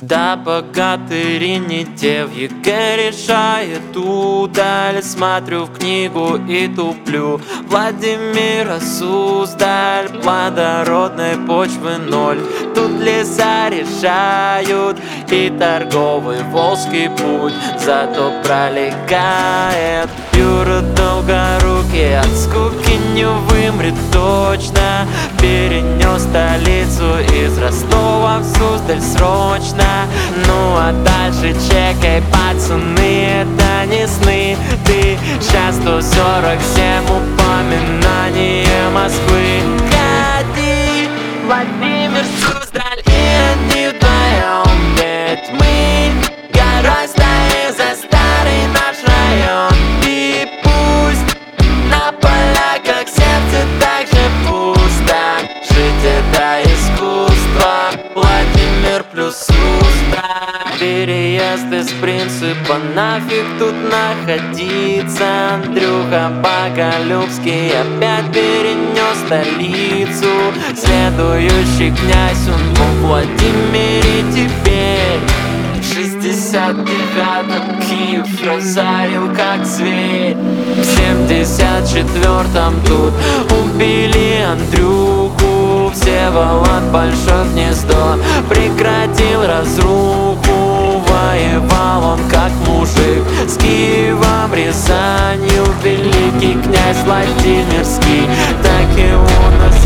Да, богатыри не те, в ЕГЭ решает удаль. Смотрю в книгу и туплю. Владимира Суздаль, плодородной почвы ноль. Тут леса решают и торговый Волжский путь. Зато пролегает Юра Долгорукий, от скуки не вымрет точно. Перенес столицу из Ростова в Суздаль срочно. Ну а дальше чекай, пацаны, это не сны. Ты сейчас 147 упоминание Москвы. Ходи, Владимир Суздаль, и не вдвоем, ведь мы горой стоим за старый наш район. И пусть на полях, как сердце, так же пусто. Жить это искусство, Владимир плюс Суздаль. Переезд из принципа, нафиг тут находиться. Андрюха Боголюбский опять перенес столицу. Следующий князь, он во Владимире теперь. В 69-м Киев разорил как зверь. В 74-м тут убили Андрюху. Всеволод Большое Гнездо прекратил разруху. Воевал он как мужик с Киевом, Рязанью. Великий князь Владимирский, так и у нас.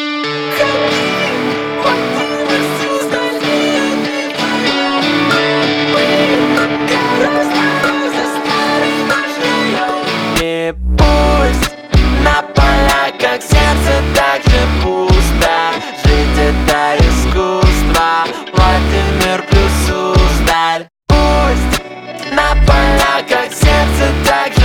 И пусть на полях, как сердце, так же пусто. Жить это искусство, Владимир плюс Суздаль. Пусть на полях, как сердце, так же